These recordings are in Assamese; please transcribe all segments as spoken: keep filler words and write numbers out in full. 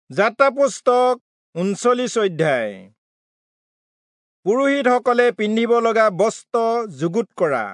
যাত্ৰা পুস্তক ঊনচল্লিশ অধ্যায়। পুৰোহিতসকলে পিন্ধিব লগা বস্ত্ৰ যুগুত কৰা।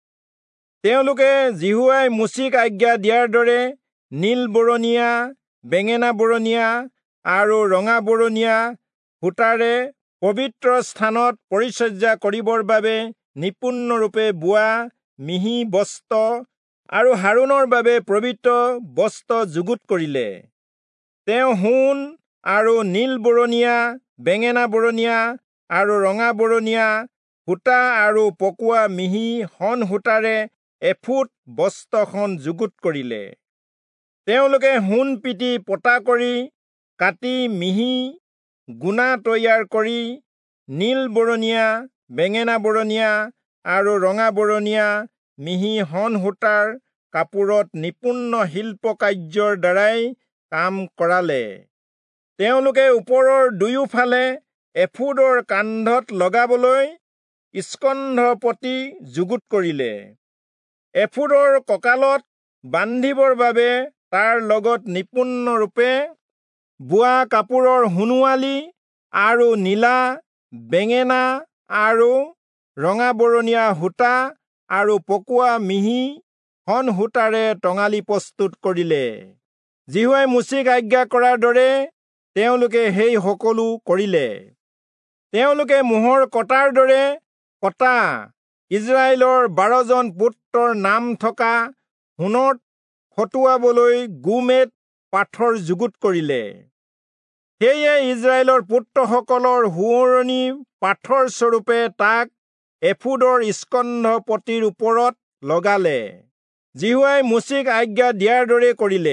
তেওঁলোকে জিহুৱাই মুচিক আজ্ঞা দিয়াৰ দৰে নীল বৰণীয়া, বেঙেনা বৰণীয়া আৰু ৰঙা বৰণীয়া সূতাৰে পবিত্ৰ স্থানত পৰিচৰ্যা কৰিবৰ বাবে নিপুণৰূপে বোৱা মিহি বস্ত্ৰ আৰু হাৰোনৰ বাবে পবিত্ৰ বস্ত্ৰ যুগুত কৰিলে। তেওঁ সোণ আৰু নীল বৰণীয়া, বেঙেনা বৰণীয়া আৰু ৰঙা বৰণীয়া সূতা আৰু পকোৱা মিহি শণ সূতাৰে এফুট বস্ত্ৰখন যুগুত কৰিলে। তেওঁলোকে সোণ পিটি পতা কৰি কাটি মিহি গুণা তৈয়াৰ কৰি নীল বৰণীয়া, বেঙেনা বৰণীয়া আৰু ৰঙা বৰণীয়া মিহি শণ সূতাৰ কাপোৰত নিপুণ শিল্প কাৰ্যৰ দ্বাৰাই কাম কৰালে। তেওঁলোকে ওপৰৰ দুয়োফালে এফুদৰ কান্ধত লগাবলৈ স্কন্ধপতি যুগুত কৰিলে। এফুদৰ কঁকালত বান্ধিবৰ বাবে তাৰ লগত নিপুণৰূপে বোৱা কাপোৰৰ সোণোৱালী আৰু নীলা, বেঙেনা আৰু ৰঙা বৰণীয়া সূতা আৰু পকোৱা মিহি শণ সূতাৰে টঙালি প্ৰস্তুত কৰিলে। জিহুৱাই মুচিক আজ্ঞা কৰাৰ দৰে তেওঁলোকে সেই সকলো কৰিলে। তেওঁলোকে মোহৰ কটাৰ দৰে কটা ইজৰাইলৰ বাৰজন পুত্ৰৰ নাম থকা সোণত খটুৱাবলৈ গোমেদ পাথৰ যুগুত কৰিলে। সেয়ে ইজৰাইলৰ পুত্ৰসকলৰ সোঁৱৰণি পাথৰ স্বৰূপে তাক এফুদৰ স্কন্ধপতিৰ ওপৰত লগালে। জিহুৱাই মুচিক আজ্ঞা দিয়াৰ দৰে কৰিলে।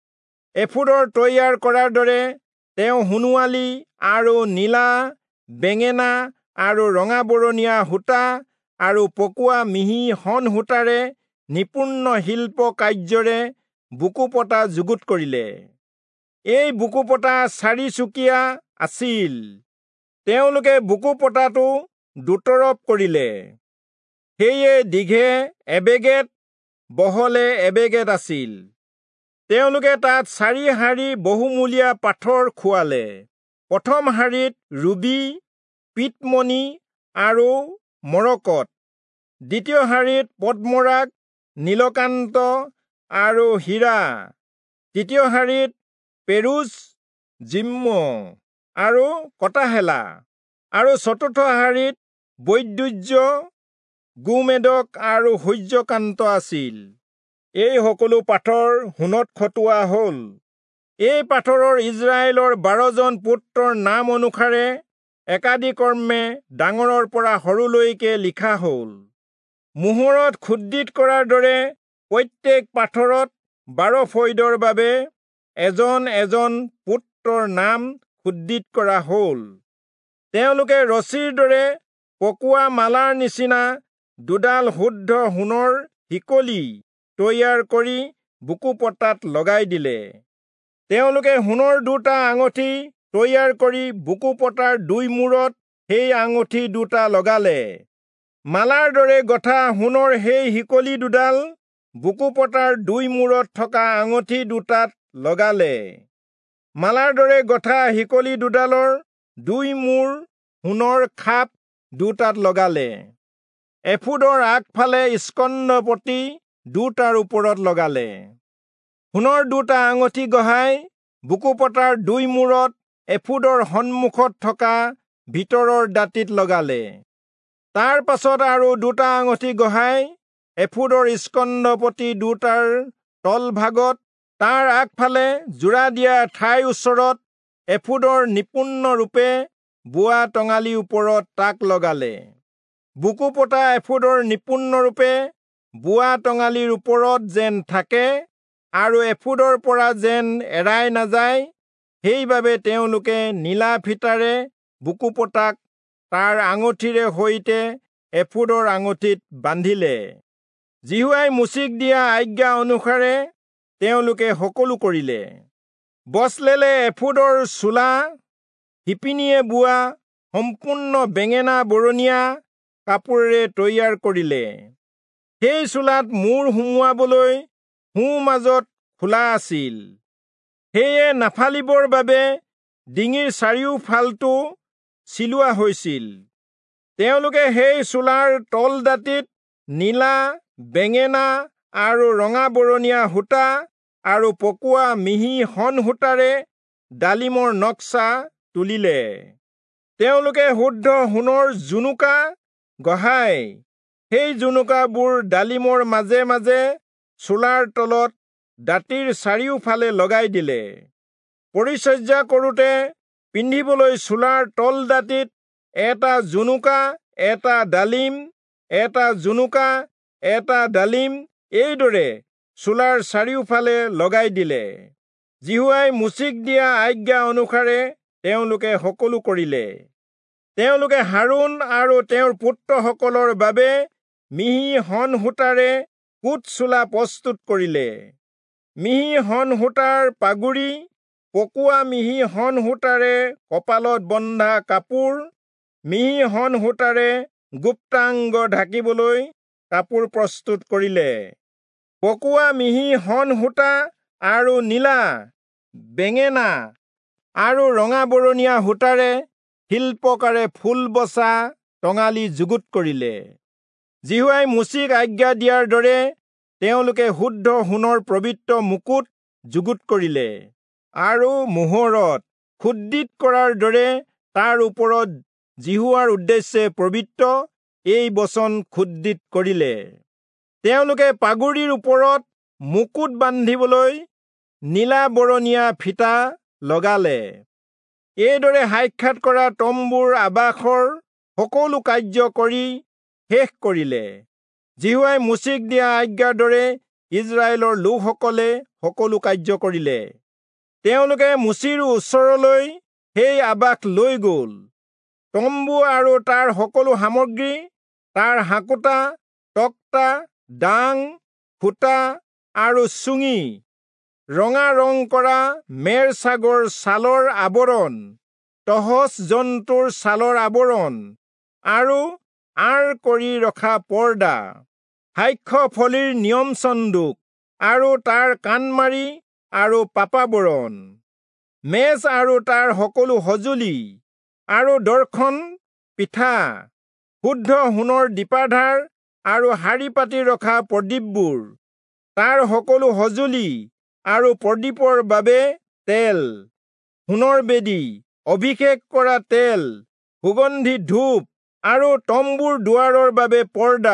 এফুদৰ তৈয়াৰ কৰাৰ দৰে তেওঁ সোণোৱালী আৰু নীলা, বেঙেনা আৰু ৰঙা বৰণীয়া সূতা আৰু পকোৱা মিহি শণ সূতাৰে নিপুণ শিল্প কাৰ্যৰে বুকুপটা যুগুত কৰিলে। এই বুকুপটা চাৰিচুকীয়া আছিল। তেওঁলোকে বুকুপটাটো দুতৰফ কৰিলে। সেয়ে দীঘে এবেগেত, বহলে এবেগেত আছিল। তেওঁলোকে তাত চাৰি শাৰী বহুমূলীয়া পাথৰ খোৱালে। প্ৰথম শাৰীত ৰুবি, পীতমণি আৰু মৰকত, দ্বিতীয় শাৰীত পদ্মৰাগ, নীলকান্ত আৰু হীৰা, তৃতীয় শাৰীত পেৰুজ, জিম্ম আৰু কটাহেলা আৰু চতুৰ্থ শাৰীত বৈডুৰ্য, গোমেদক আৰু সূৰ্যকান্ত আছিল। এই সকলো পাথৰ সোণত খটুৱা হ'ল। এই পাথৰৰ ইজৰাইলৰ বাৰজন পুত্ৰৰ নাম অনুসাৰে একাদিক্ৰমে ডাঙৰৰ পৰা সৰুলৈকে লিখা হ'ল। মোহৰত খোদিত কৰাৰ দৰে প্ৰত্যেক পাথৰত বাৰ ফৈদৰ বাবে এজন এজন পুত্ৰৰ নাম খোদিত কৰা হ'ল। তেওঁলোকে ৰছীৰ দৰে পকোৱা মালাৰ নিচিনা দুডাল শুদ্ধ সোণৰ শিকলি তৈয়াৰ কৰি বুকুপটাত লগাই দিলে। তেওঁলোকে সোণৰ দুটা আঙঠি তৈয়াৰ কৰি বুকুপটাৰ দুই মূৰত সেই আঙঠি দুটা লগালে। মালাৰ দৰে গঁথা সোণৰ সেই শিকলি দুডাল বুকুপটাৰ দুই মূৰত থকা আঙঠি দুটাত লগালে। মালাৰ দৰে গঁথা শিকলি দুডালৰ দুই মূৰ সোণৰ খাপ দুটাত লগালে। এফুদৰ আগফালে স্কন্ধপতি দুটাৰ ওপৰত লগালে। সোণৰ দুটা আঙঠি গহাই বুকুপটাৰ দুই মূৰত এফুদৰ সন্মুখত থকা ভিতৰৰ দাঁতিত লগালে। তাৰ পাছত আৰু দুটা আঙঠি গহাই এফুদৰ স্কন্ধপতি দুটাৰ তলভাগত তাৰ আগফালে জোৰা দিয়া ঠাইৰ ওচৰত এফুদৰ নিপুণৰূপে বোৱা টঙালিৰ ওপৰত তাক লগালে। বুকুপটা এফুদৰ নিপুণৰূপে বোৱা টঙালিৰ ওপৰত যেন থাকে আৰু এফুদৰ পৰা যেন এৰাই নাযায়, সেইবাবে তেওঁলোকে নীলা ফিটাৰে বুকুপটাক তাৰ আঙঠিৰে সৈতে এফুদৰ আঙঠিত বান্ধিলে। জিহুৱাই মুচিক দিয়া আজ্ঞা অনুসাৰে তেওঁলোকে সকলো কৰিলে। বছলেলে এফুদৰ চোলা শিপিনীয়ে বোৱা সম্পূৰ্ণ বেঙেনা বৰণীয়া কাপোৰেৰে তৈয়াৰ কৰিলে। সেই চোলাত মূৰ সুমুৱাবলৈ সোঁ মাজত খোলা আছিল। সেয়ে নাফালিবৰ বাবে ডিঙিৰ চাৰিওফালটো চিলোৱা হৈছিল। তেওঁলোকে সেই চোলাৰ তল দাঁতিত নীলা, বেঙেনা আৰু ৰঙা বৰণীয়া সূতা আৰু পকোৱা মিহি শণ সূতাৰে ডালিমৰ নক্সা তুলিলে। তেওঁলোকে শুদ্ধ সোণৰ জুনুকা গঢ়াই সেই জুনুকাবোৰ ডালিমৰ মাজে মাজে চোলাৰ তলত দাঁতিৰ চাৰিওফালে লগাই দিলে। পৰিচৰ্যা কৰোঁতে পিন্ধিবলৈ চোলাৰ তল দাঁতিত এটা জুনুকা, এটা ডালিম, এটা জুনুকা, এটা ডালিম এইদৰে চোলাৰ চাৰিওফালে লগাই দিলে। জিহুৱাই মুচিক দিয়া আজ্ঞা অনুসাৰে তেওঁলোকে সকলো কৰিলে। তেওঁলোকে হাৰুণ আৰু তেওঁৰ পুত্ৰসকলৰ বাবে মিহি শণ সূতাৰে কোট চোলা প্ৰস্তুত কৰিলে। মিহি শণ সূতাৰ পাগুৰি, পকোৱা মিহি শণ সূতাৰে কপালত বন্ধা কাপোৰ, মিহি শণ সূতাৰে গুপ্তাংগ ঢাকিবলৈ কাপোৰ প্ৰস্তুত কৰিলে। পকোৱা মিহি শণ সূতা আৰু নীলা, বেঙেনা আৰু ৰঙা বৰণীয়া সূতাৰে শিল্পকাৰে ফুল বচা টঙালি যুগুত কৰিলে। জিহুৱাই মুচিক আজ্ঞা দিয়াৰ দৰে তেওঁলোকে শুদ্ধ সোণৰ পবিত্ৰ মুকুট যুগুত কৰিলে আৰু মোহৰত খোদিত কৰাৰ দৰে তাৰ ওপৰত জিহুৱাৰ উদ্দেশ্যে পবিত্ৰ এই বচন খোদিত কৰিলে। তেওঁলোকে পাগুৰিৰ ওপৰত মুকুট বান্ধিবলৈ নীলা বৰণীয়া ফিটা লগালে। এইদৰে সাক্ষাৎ কৰা তম্বুৰ আৱাসৰ সকলো কাৰ্য কৰি শেষ কৰিলে। জিহুৱাই মুচিক দিয়া আজ্ঞাৰ দৰে ইজৰাইলৰ লোকসকলে সকলো কাৰ্য কৰিলে। তেওঁলোকে মুচিৰ ওচৰলৈ সেই আৱাস লৈ গ'ল। তম্বু আৰু তাৰ সকলো সামগ্ৰী, তাৰ হাকুটা, তক্তা, ডাং, খুটা আৰু চুঙি, ৰঙা ৰং কৰা মেৰ ছাগৰ ছালৰ আৱৰণ, টহচ জন্তুৰ ছালৰ আৱৰণ আৰু আঁৰ কৰি ৰখা পৰ্দা, সাক্ষ্য ফলিৰ নিয়ম চন্দুক আৰু তাৰ কাণমাৰি আৰু পাপাবৰণ, মেজ আৰু তাৰ সকলো সঁজুলি আৰু দৰ্শন পিঠা, শুদ্ধ সোণৰ দীপাধাৰ আৰু শাৰী পাতি ৰখা প্ৰদীপবোৰ, তাৰ সকলো সঁজুলি আৰু প্ৰদীপৰ বাবে তেল, সোণৰ বেদী, অভিষেক কৰা তেল, সুগন্ধি ধূপ আৰু তম্বুৰ দুৱাৰৰ বাবে পৰ্দা,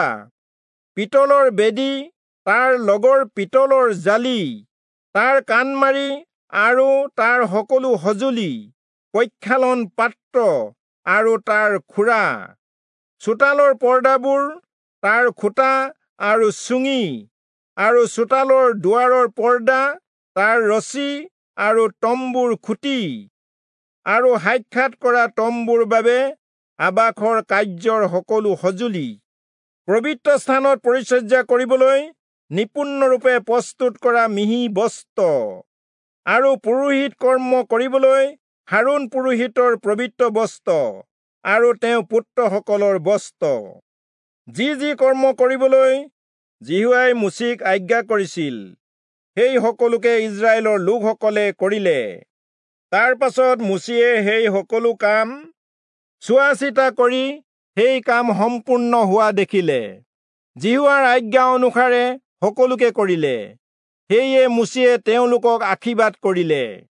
পিতলৰ বেদী, তাৰ লগৰ পিতলৰ জালি, তাৰ কাণমাৰি আৰু তাৰ সকলো সঁজুলি, প্ৰক্ষালন পাত্ৰ আৰু তাৰ খুৰা, চোতালৰ পৰ্দাবোৰ, তাৰ খুটা আৰু চুঙি আৰু চোতালৰ দুৱাৰৰ পৰ্দা, তাৰ ৰছী আৰু তম্বুৰ খুঁটি আৰু সাক্ষাৎ কৰা তম্বুৰ বাবে আৱাসৰ কাৰ্যৰ সকলো সঁজুলি, পবিত্ৰ স্থানত পৰিচৰ্যা কৰিবলৈ নিপুণৰূপে প্ৰস্তুত কৰা মিহি বস্ত্ৰ আৰু পুৰোহিত কৰ্ম কৰিবলৈ হাৰুণ পুৰোহিতৰ পবিত্ৰ বস্ত্ৰ আৰু তেওঁ পুত্ৰসকলৰ বস্ত্ৰ, যি যি কৰ্ম কৰিবলৈ জিহুৱাই মুচিক আজ্ঞা কৰিছিল সেই সকলোকে ইজৰাইলৰ লোকসকলে কৰিলে। তাৰ পাছত মুচিয়ে সেই সকলো কাম চোৱা চিতা কৰি সেই কাম সম্পূৰ্ণ হোৱা দেখিলে। জিহুৱাৰ আজ্ঞা অনুসাৰে সকলোকে কৰিলে। সেয়ে মুচিয়ে তেওঁলোকক আশীৰ্বাদ কৰিলে।